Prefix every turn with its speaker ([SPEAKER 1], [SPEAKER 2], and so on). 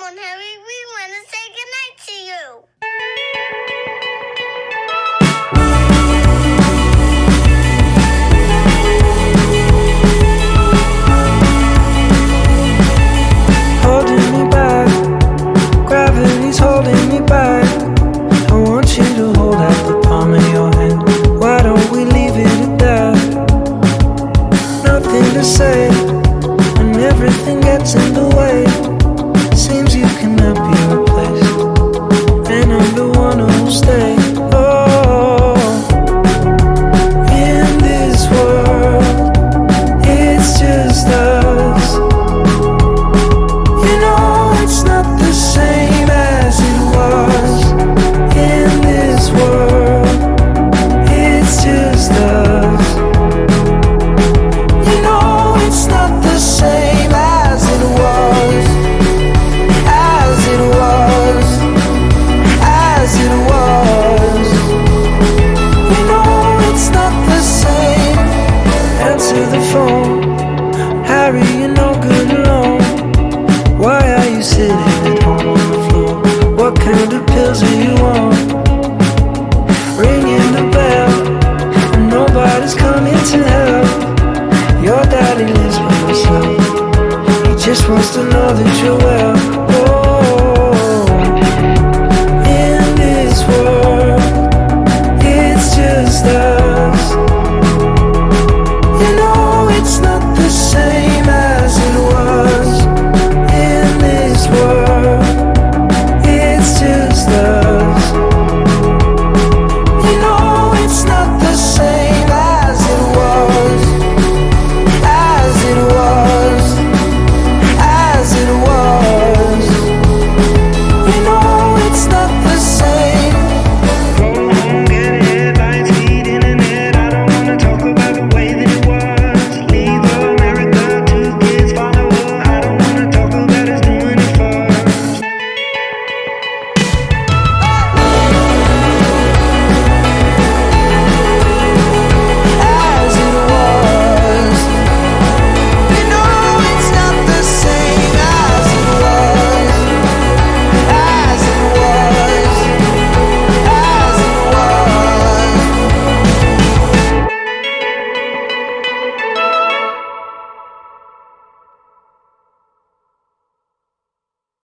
[SPEAKER 1] on, Harry. We want to say goodnight to you.
[SPEAKER 2] Holding me back, gravity's holding me back. I want you to hold out the palm of your hand. Why don't we leave it at that? Nothing to say when everything gets in the way. Seems you cannot be replaced, and I'm the one who'll stay. Oh, in this world, it's just us. You know it's not the same as it was. In this world, it's just us. You know it's not the same as it was. As it was. As it was. You know it's not the same. Answer the phone. Harry, you're no good alone. Why are you sitting at home on the floor? What kind of pills are you on? Ringing the bell, and nobody's coming to help. Your daddy lives by himself. He just wants to know that you're well.